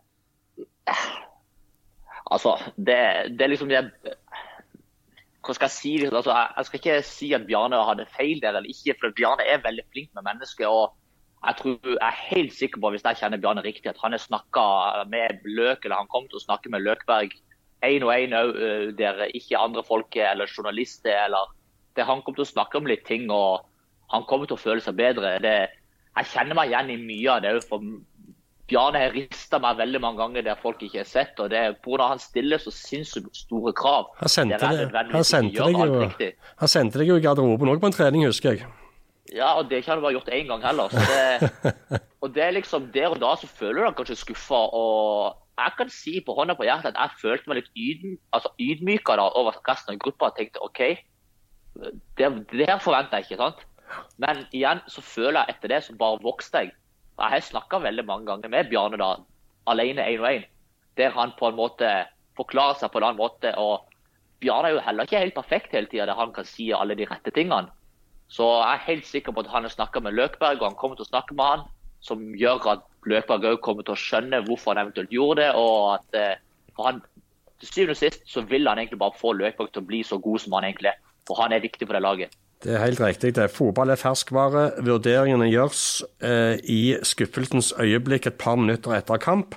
Altså, det, det er liksom det, hva skal jeg si? Altså, jeg skal ikke si at Bjarne hadde feil der eller ikke, for Bjarne er veldig flink med mennesker, og jeg tror, jeg er helt sikker på, hvis jeg kjenner Bjarne riktig, at han har snakket med Løk, eller han kommer til å snakke med Løkberg en og en, der ikke andre folk eller journalister, eller der han kommer til å snakke om litt ting, og han kommer til å føle seg bedre. Det, jeg kjenner meg igjen i mye av det, for Bjarne har ristet meg veldig mange ganger der folk ikke har sett, og det er på grunn av han stiller så sinnssykt store krav. Han sendte, det, han, sendte deg jo, han sendte deg jo i garderoben også på en trening, husker jeg. Ja, og det ikke hadde bare gjort en gang heller. Så det, og det er liksom, der og da så føler du deg kanskje skuffet, og jeg kan si på hånda på hjertet at jeg følte meg litt ydm, altså ydmyket da, over resten av gruppa, og tenkte, ok, det, det her forventer jeg ikke, sant? Men igjen så føler jeg etter det så bare vokste jeg. Jeg har snakket veldig mange ganger med Bjarne da, alene en og en, der han på en måte forklarer seg på en annen måte, og Bjarne er jo heller ikke helt perfekt hele tiden, der han kan si alle de rette tingene. Så jeg er helt sikker på at han har snakket med Løkberg, og han kommer til å snakke med han, som gjør at Løkberg også kommer til å skjønne hvorfor han eventuelt gjorde det, og at for han, til syvende og sist, så vil han egentlig bare få Løkberg til å bli så god som han egentlig er, for han er viktig for det laget. Det er helt riktig. Det er fotball er ferskvare. Vurderingene gjøres eh, i skuffelsens øyeblikk et par minutter etter kamp.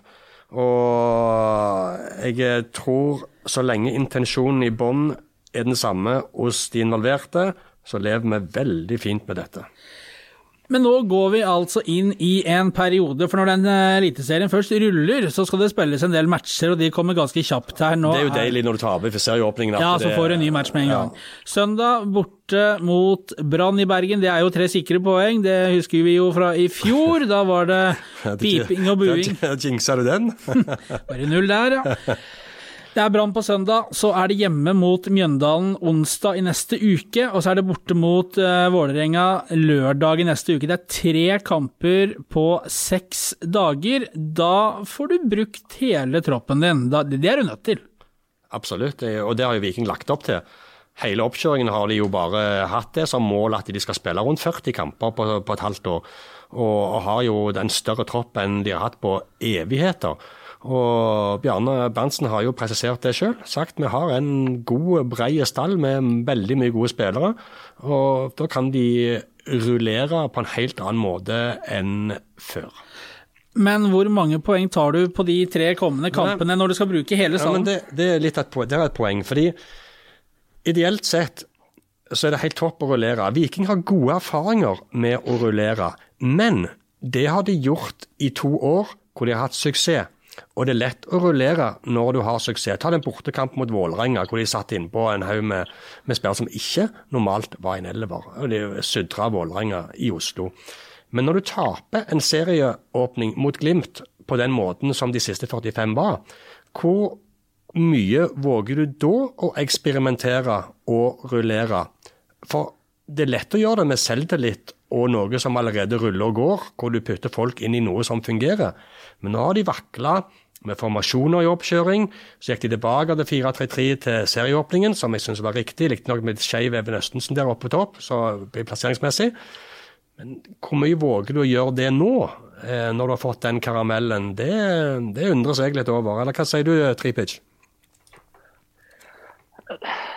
Og jeg tror så lenge intensjonen i bånd er den samme hos de involverte, så lever vi veldig fint med dette. Men nå går vi altså inn i en periode, for når den eliteserien først ruller, så skal det spilles en del matcher, og de kommer ganske kjapt her nå. Det er jo deilig når du tar av for serieåpningen. Ja, så får du en ny match med en gang. Ja. Søndag borte mot Brann i Bergen, det er jo tre sikre poeng, det husker vi jo fra i fjor, da var det piping og buing. Jinxer du den? Bare null der, ja. Det er Brann på søndag, så er det hjemme mot Mjøndalen onsdag i neste uke, og så er det borte mot uh, Vålerenga lørdag i neste uke. Det er tre kamper på seks dager. Da får du brukt hele troppen din. Da, det er du nødt til. Absolutt, og det har jo Viking lagt opp til. Hele oppkjøringen har de jo bare hatt det som mål at de skal spille rundt førti kamper på, på et halvt år, og, og har jo den større tropp enn de har hatt på evigheter. Og Bjarne Berntsen har jo presisert det selv, sagt vi har en god, bred stall med veldig mye gode spillere, og da kan de rullere på en helt annen måte enn før. Men hvor mange poeng tar du på de tre kommende kampene når du skal bruke hele salen? Ja, men det, det, er litt et, det er et poeng, fordi ideelt sett så er det helt topp å rullere. Viking har gode erfaringer med å rullere, men det har de gjort i to år hvor de har hatt suksess. Og det er lett å rullere når du har suksess. Ta den bortekamp mot Vålerenga, hvor de satt inn på en haug med, med spillere som ikke normalt var en elver. Og de sudra Vålerenga i Oslo. Men når du taper en serieåpning mot Glimt på den måten som de siste førtifem var, hvor mye våger du da å eksperimentere og rullere? For det er lett å gjøre det med selvtillit og noe som allerede ruller og går, hvor du putter folk inn i noe som fungerer. Men nå har de vaklet med formasjoner i oppkjøring, så gikk de tilbake til fire tre tre til serieåpningen, som jeg synes var riktig, likte nok med Skeiv Even Østensen der oppe på topp, så blir plasseringsmessig. Men hvor mye våger du å gjøre det nå, når du har fått den karamellen? Det, det undrer seg litt over. Eller hva sier du, Tripic?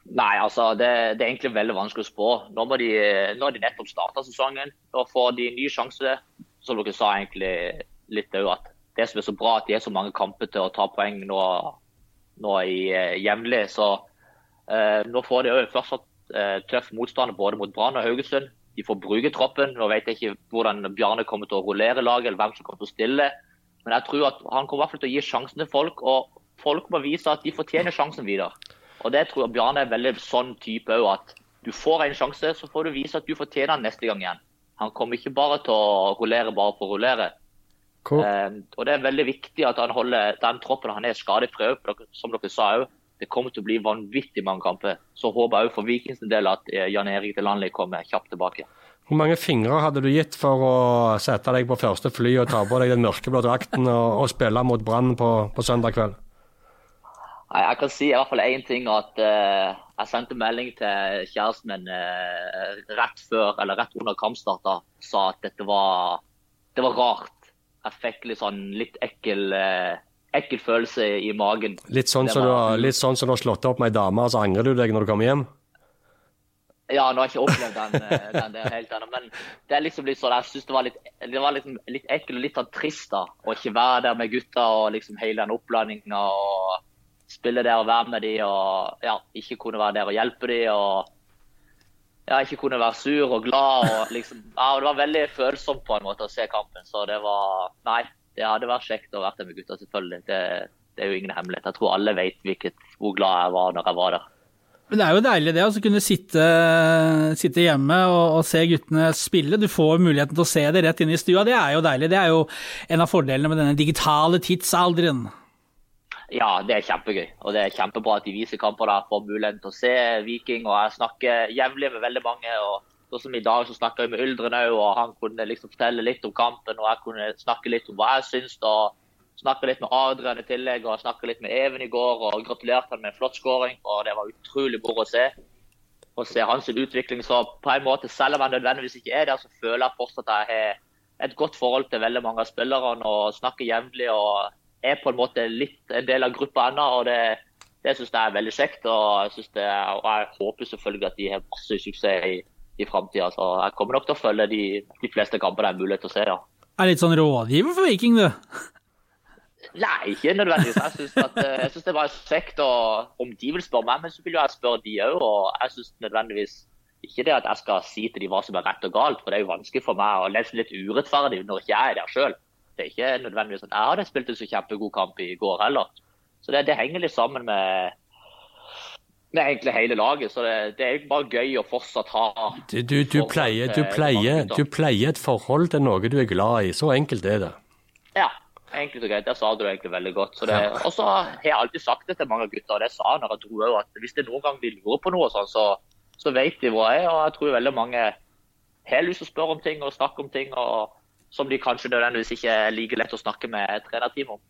Nei, altså det, det er egentlig veldig vanskelig å spå. Nå må de, nå har de nettopp startet sesongen. Da får de ny sjanse. Som dere sa egentlig litt det, at det som er så bra at de er så mange kamper til å ta poeng nå, nå i uh, jevnlig. Så uh, nå får de jo først uh, tøff motstand både mot Brann og Haugesund. De får bruke troppen. Nå vet jeg ikke hvordan Bjarne kommer til å rullere laget, eller hvem som kommer til å stille. Men jeg tror at han kommer i hvert fall til å gi sjansen til folk, og folk må vise at de fortjener sjansen videre. Og det tror jeg Bjarne er veldig sånn type også, at du får en sjanse, så får du vise at du fortjener den neste gang igjen. Han kommer ikke bare til å rullere bare for å rullere. Cool. Eh, og det er veldig viktig at han holder den troppen han er skadefri, som dere sa også. Det kommer til å bli vanvittig mange kamper. Så håper jeg også for Vikings del at Jan Erik Delanley kommer kjapt tilbake. Hvor mange fingre hadde du gitt for å sette deg på første fly og ta på deg den mørkeblå drakten og, og spille mot Brann på, på søndag kveld? Nei, jeg kan si i hvert fall en ting, at uh, jeg sendte melding til kjæresten min uh, rett før, eller rett under kampstarten, sa at dette var, det var rart. Jeg fikk litt sånn litt ekkel, uh, ekkel følelse i magen. Litt sånn som var... du, litt sånn som du har slått opp med en dame, og så angrer du deg når du kommer hjem? Ja, nå har jeg ikke opplevd den, den der helt ennå, men det er liksom litt sånn, jeg synes det var litt, det var liksom litt ekkel og litt sånn trist da, å ikke være der med gutta og liksom hele den opplandingen og spille der og være med de, og ja, ikke kunne være der og hjelpe de, og ja, ikke kunne være sur og glad, og liksom, ja, det var veldig følsomt på en måte å se kampen, så det var, nei, det hadde vært kjekt å være der med gutta selvfølgelig, det, det er jo ingen hemmelighet, jeg tror alle vet hvilket, hvor glad jeg var når jeg var der. Men det er jo deilig det, å kunne sitte, sitte hjemme og, og se guttene spille. Du får muligheten til å se det rett inn i stua. Det er jo deilig. Det er jo en av fordelene med denne digitale tidsalderen. Ja, det er kjempegøy. Og det er kjempebra at de viser kamper der, får muligheten til å se Viking. Og jeg snakker jevnlig med veldig mange. Og så som i dag så snakker jeg med Yldren også, og han kunne liksom fortelle litt om kampen. Og jeg kunne snakke litt om hva jeg synes, og snakke litt med Adrian i tillegg, og snakke litt med Even i går, og gratulerte han med en flott scoring, og det var utrolig moro å se. Å se hans utvikling, så på en måte, selv om jeg nødvendigvis ikke er der, så føler jeg fortsatt at jeg har et godt forhold til veldig mange av spillerne, og snakker jevnlig, og er på en måte litt en del av gruppa enda, og det, det synes jeg er veldig kjekt, og jeg, synes det, og jeg håper selvfølgelig at de har masse suksess i, i fremtiden, så jeg kommer nok til å følge de, de fleste kampene jeg har mulighet til å se, ja. Er litt sånn rådgiver for Viking, du? Nei, ikke nødvendigvis. Jeg synes, at, jeg synes det var kjekt, og om de vil spørre meg, men så vil jeg spørre de også, og jeg synes nødvendigvis ikke det at jeg skal si til de hva som er rett og galt, for det er jo vanskelig for meg å lese litt urettferdig når ikke jeg er der selv. Det er ikke nødvendigvis at jeg hadde spilt en så kjempegod kamp i går heller. Så det, det henger litt sammen med, med egentlig hele laget, så det, det er jo bare gøy å fortsatt ha... Du, du, du, pleier, du, pleier, du pleier et forhold til noe du er glad i, så enkelt er det. Ja. Enkelt og greit, det sa du egentlig veldig godt. Så det, og så har jeg alltid sagt det til mange gutter, og det sa jeg når jeg dro også, at hvis det noen gang de lurer på noe sånn, så, så vet de hvor jeg er, og jeg tror veldig mange har lyst til å spørre om ting og snakke om ting, og, som de kanskje nødvendigvis ikke er like lett å snakke med trenerteam om.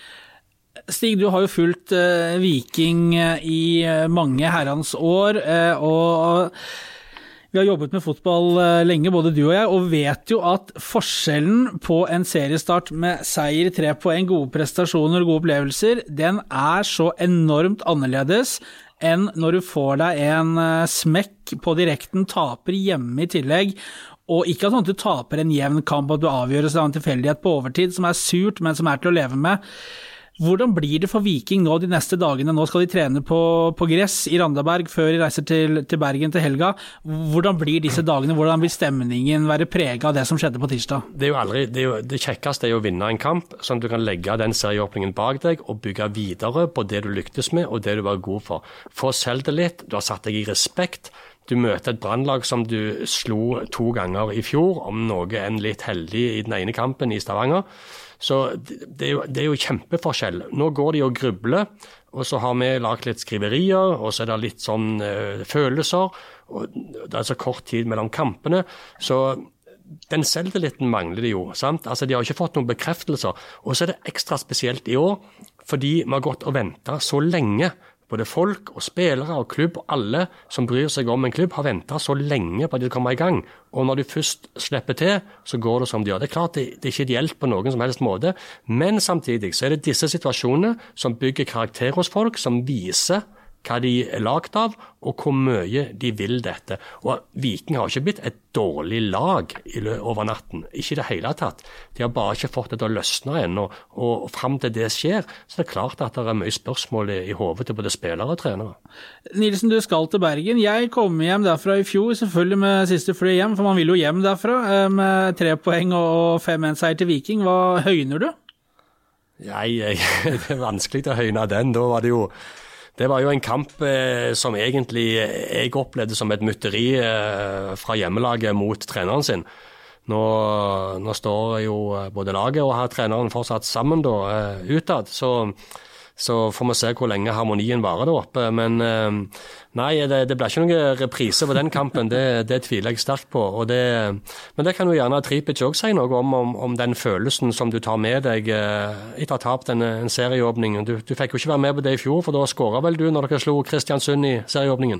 Stig, du har jo fulgt uh, Viking i mange herrens år, uh, og vi har jobbet med fotball lenge, både du og jeg, og vet jo at forskjellen på en seriestart med seier, tre poeng, gode prestasjoner og gode opplevelser, den er så enormt annerledes enn når du får deg en smekk på direkten, taper hjemme i tillegg, og ikke sånn at du taper en jevn kamp, at du avgjøres av en tilfeldighet på overtid, som er surt, men som er til å leve med. Hvordan blir det for Viking nå de neste dagene? Nå skal de trene på, på gress i Randaberg før de reiser til, til Bergen til helga. Hvordan blir disse dagene? Hvordan vil stemningen være preget av det som skjedde på tirsdag? Det er jo aldri, det, er jo, det kjekkeste er jo å vinne en kamp, sånn at du kan legge den serieåpningen bak deg og bygge videre på det du lyktes med og det du var god for. Få selv det litt, du har satt deg i respekt. Du møter et brannlag som du slo to ganger i fjor, om noe enn litt heldig i den ene kampen i Stavanger. Så det er, jo, det er jo kjempeforskjell. Nå går de og grubler, og så har vi lagt litt skriverier, og så er det litt sånn uh, følelser, og det er så kort tid mellom kampene, så den selvtilliten mangler de jo, sant? Altså de har ikke fått noen bekreftelser, og så er det ekstra spesielt i år, fordi vi har gått og ventet så lenge. Både folk og spillere og klubb og alle som bryr seg om en klubb har ventet så lenge på at de kommer i gang. Og når de først slipper til, så går det som de gjør. Det er klart det, det er ikke ideelt på noen som helst måte, men samtidig så er det disse situasjonene som bygger karakter hos folk, som viser hva de er lagt av, og hvor mye de vil dette. Og Viking har ikke blitt et dårlig lag over natten, ikke i det hele tatt. De har bare ikke fått det til å løsne ennå, og frem til det skjer, så det er klart at det er mye spørsmål i hovedet til både spillere og trenere. Nilsen, du skal til Bergen. Jeg kom hjem derfra i fjor, selvfølgelig med siste fly hjem, for man vil jo hjem derfra, med tre poeng og fem en seier til Viking. Hva høyner du? Nei, jeg, det er vanskelig å høyne den. Da var det jo Det var jo en kamp eh, som egentlig jeg opplevde som et mytteri eh, fra hjemmelaget mot treneren sin. Nå, nå står jo både laget og her treneren fortsatt sammen da, eh, utad, så, så får vi se hvor lenge harmonien varer der oppe. Men eh, nei, det, det ble ikke noen reprise på den kampen, det, det tviler jeg sterkt på. Og det, men det kan jo gjerne Tripic også si noe om, om, om den følelsen som du tar med deg eh, etter å ha tapt en, en serieåpning. Du, du fikk jo ikke være med på det i fjor, for da skåret vel du når dere slo Kristiansund i serieåpningen?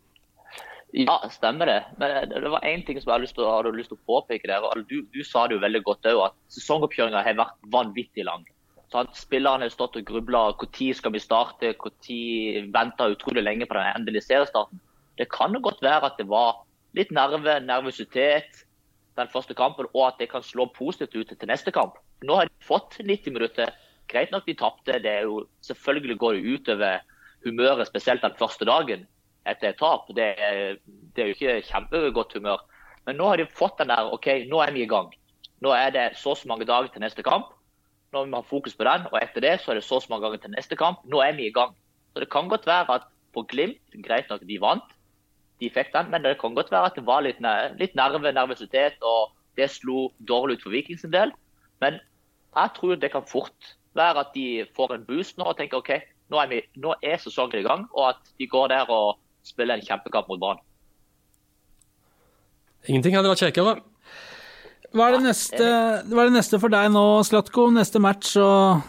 Ja, stemmer det. Men det var en ting som jeg hadde lyst til, hadde lyst til å påpeke der. Du, du sa det jo veldig godt også, at sesongoppkjøringen har vært vanvittig lang. Så at spillerne har stått og grublet, hvor tid skal vi starte, hvor tid venter utrolig lenge på den endelige seriestarten. Det kan jo godt være at det var litt nerve, nervøsitet den første kampen, og at det kan slå positivt ut til neste kamp. Nå har de fått nitti minutter, greit nok de tappte, det er jo, selvfølgelig går det ut over humøret, spesielt den første dagen etter et tap. Det er, det er jo ikke kjempegodt humør. Men nå har de fått den der, ok, nå er vi i gang. Nå er det så så mange dager til neste kamp. Nå må vi ha fokus på den, og etter det så er det så så mange ganger til neste kamp. Nå er vi i gang. Så det kan godt være at på Glimt, greit nok de vant, de fikk den, men det kan godt være at det var litt, litt nerve, nervøsitet, og det slo dårlig ut for Vikings en del. Men jeg tror det kan fort være at de får en boost nå og tenker ok, nå er, vi, nå er sesongen i gang, og at de går der og spiller en kjempekamp mot Brann. Ingenting hadde vært kjekkere. Hva er det neste, hva er det neste for deg nå, Slatko? Neste match og...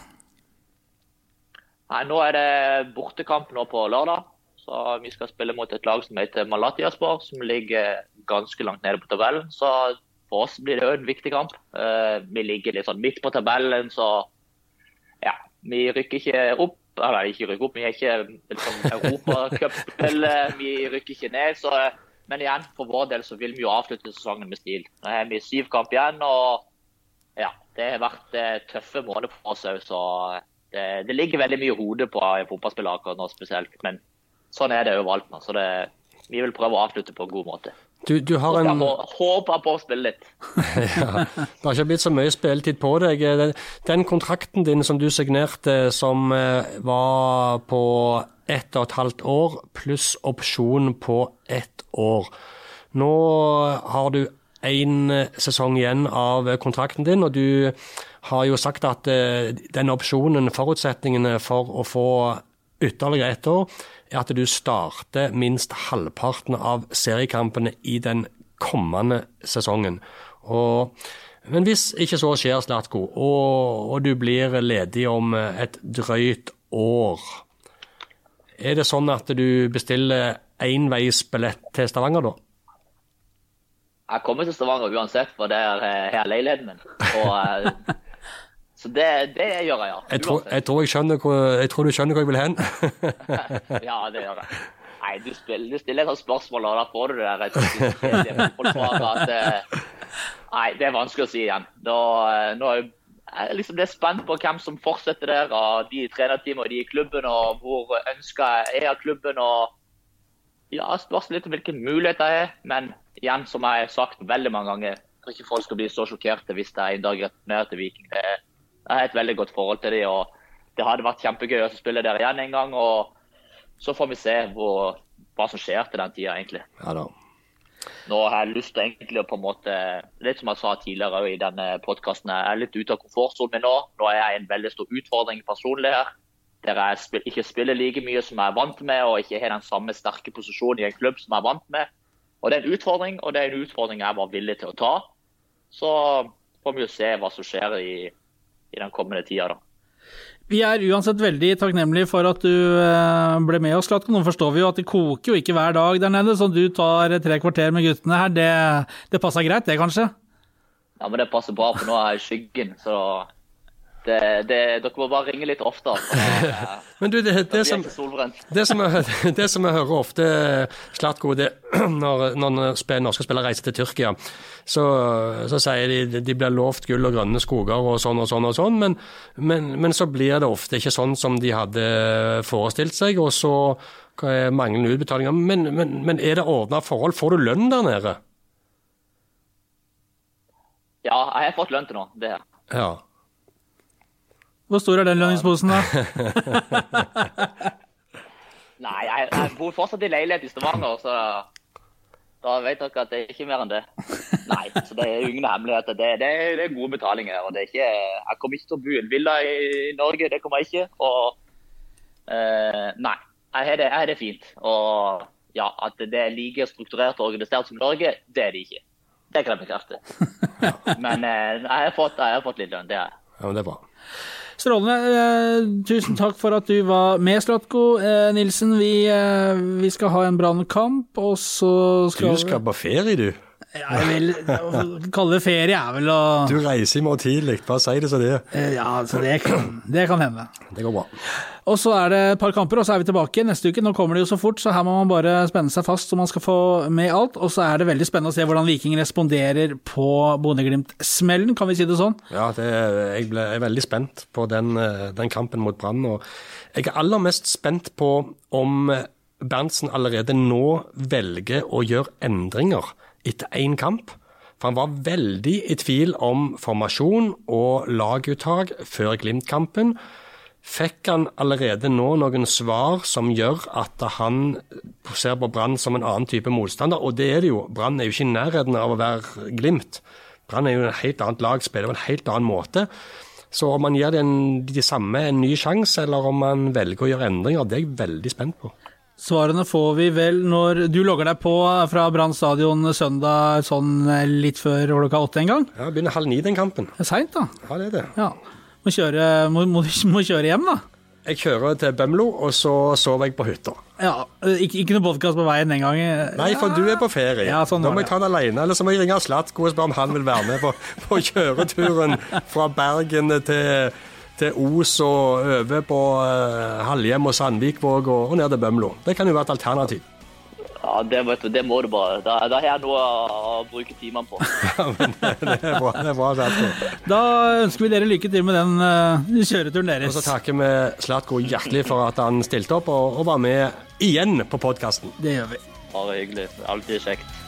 Nei, nå er det bortekamp nå på lørdag. Så vi skal spille mot et lag som heter Malatyaspor, som ligger ganske langt nede på tabellen. Så for oss blir det jo en viktig kamp. Vi ligger litt sånn midt på tabellen, så ja, vi rykker ikke opp. Eller ikke rykker opp, vi er ikke liksom, Europacup-spill, vi rykker ikke ned. Så, men igjen, for vår del så vil vi jo avslutte sesongen med stil. Nå har vi syv kamp igjen, og ja, det har vært eh, tøffe måneder for oss også, så det, det ligger veldig mye i hodet på en fotballspiller akkurat nå spesielt. Men sånn er det overalt nå, så det, vi vil prøve å avslutte på en god måte. Du, du har en... Håper på å spille litt. Ja, det har ikke blitt så mye spilletid på deg. Den kontrakten din som du signerte, som var på ett og et halvt år, pluss opsjon på ett år. Nå har du en sesong igjen av kontrakten din, og du har jo sagt at den opsjonen, forutsetningene for å få ytterligere ett år, er at du starter minst halvparten av seriekampene i den kommende sesongen. Og, men hvis ikke så skjer, Slatko, og, og du blir ledig om et drøyt år, er det sånn at du bestiller enveisbillett til Stavanger da? Jeg kommer til Stavanger uansett, for det er her leiligheten min. Og... Så det, det gjør jeg, ja. Jeg tror, jeg, tror jeg, skjønner hvor, jeg tror du skjønner hvor jeg vil hen. Ja, det gjør jeg. Nei, du stiller, du stiller et sånt spørsmål, og da får du det der. At, nei, det er vanskelig å si igjen. Da, nå er jeg liksom det er spent på hvem som fortsetter der, og de trenerteamene og de i klubben, og hvor ønsker jeg er av klubben, og ja, spørs litt om hvilke muligheter jeg er. Men igjen, som jeg har sagt veldig mange ganger, jeg tror ikke folk skal bli så sjokkerte hvis det er en dag returnerer til Viking. Det er Jeg har et veldig godt forhold til det, og det hadde vært kjempegøy å spille der igjen en gang, og så får vi se hvor, hva som skjer til den tiden egentlig. Ja da. Nå har jeg lyst til egentlig å på en måte, litt som jeg sa tidligere i denne podcasten, jeg er litt ute av komfortzonen min nå. Nå er jeg en veldig stor utfordring personlig her, der jeg spil, ikke spiller like mye som jeg er vant med, og ikke har den samme sterke posisjonen i en klubb som jeg er vant med. Og det er en utfordring, og det er en utfordring jeg var villig til å ta. Så får vi jo se hva som skjer i i den kommende tida da. Vi er uansett veldig takknemlige for at du ble med oss, Slatko. Nå forstår vi jo at det koker jo ikke hver dag der nede, så du tar tre kvarter med guttene her. Det, det passer greit, det kanskje? Ja, men det passer bra, for nå er jeg i skyggen, så Det, det, dere må bare ringe litt oftere. Ja. Men du, det, det, det, som, det, som jeg, det som jeg hører ofte, Zlatko, det når, når spiller, norske spillere reiser til Tyrkia, så, så sier de de blir lovt gull og grønne skoger og sånn og sånn og sånn, men, men, men så blir det ofte ikke sånn som de hadde forestilt seg, og så er manglende utbetalinger. Men, men, men er det ordnet forhold? Får du lønn der nede? Ja, jeg har fått lønn til nå, det her. Ja. Hvor stor er den lønningsposen da? Nei, jeg, jeg bor fortsatt i leilighet i Stavanger, så da vet dere at det er ikke mer enn det. Nei, så det er jo ingen hemmelighet. Det, det, det er gode betalinger, og det er ikke, jeg kommer ikke til å bo i en villa i Norge, det kommer jeg ikke. Og, uh, nei, jeg har det, jeg har det fint. Og ja, at det er like strukturert og organisert som Norge, det er det ikke. Det kan jeg bekrefte. Men uh, jeg, har fått, jeg har fått litt lønn, det er jeg. Ja, men det er bra. Strålende. Eh, tusen takk for at du var med, Zlatko. Eh, Nilsen, vi, eh, vi skal ha en brannkamp, og så skal Du skal på ferie, du? Ja, jeg vil kalle det ferie, er vel å... Du reiser i morgen tidlig, bare si det så det. Eh, ja, så det kan, det kan hende. Det går bra. Og så er det et par kamper, og så er vi tilbake neste uke. Nå kommer det jo så fort, så her må man bare spenne seg fast så man skal få med alt. Og så er det veldig spennende å se hvordan Viking responderer på Bodø-Glimt-smellen, kan vi si det sånn? Ja, det, jeg ble jeg er veldig spent på den, den kampen mot Brann. Og jeg er aller mest spent på om Berntsen allerede nå velger å gjøre endringer etter en kamp. For han var veldig i tvil om formasjon og laguttak før Glimt-kampen. Fikk han allerede nå noen svar som gjør at han ser på Brann som en annen type motstander, og det er det jo. Brann er jo ikke i nærheten av å være Glimt. Brann er jo en helt annet lag, spiller på en helt annen måte. Så om man gir den, de samme en ny sjanse, eller om man velger å gjøre endringer, det er jeg veldig spent på. Svarene får vi vel når du logger deg på fra Brann stadion søndag sånn litt før klokka åtte en gang. Ja, det begynner halv ni den kampen. Det er sent da. Ja, det er det. Ja. Må kjøre, må, må, må kjøre hjem da. Jeg kjører til Bømlo, og så sover jeg på hytta. Ja, ikke, ikke noe podcast på veien den gang. Nei, for du er på ferie. Ja, sånn da må jeg ta den alene, eller så må jeg ringe Zlatko og spørre om han vil være med på, på kjøreturen fra Bergen til... til Os og over på uh, Halhjem og Sandvikvåg og, og ned til Bømlo. Det kan jo være et alternativ. Ja, det, vet du, det må du bare. Da, da har jeg noe å bruke timene på. Ja, men det, det er bra. Det er bra Zlatko. Da ønsker vi dere lykke til med den uh, kjøreturen deres. Og så takker vi Zlatko hjertelig for at han stilte opp og, og var med igjen på podcasten. Det gjør vi. Bare hyggelig. Alltid kjekt.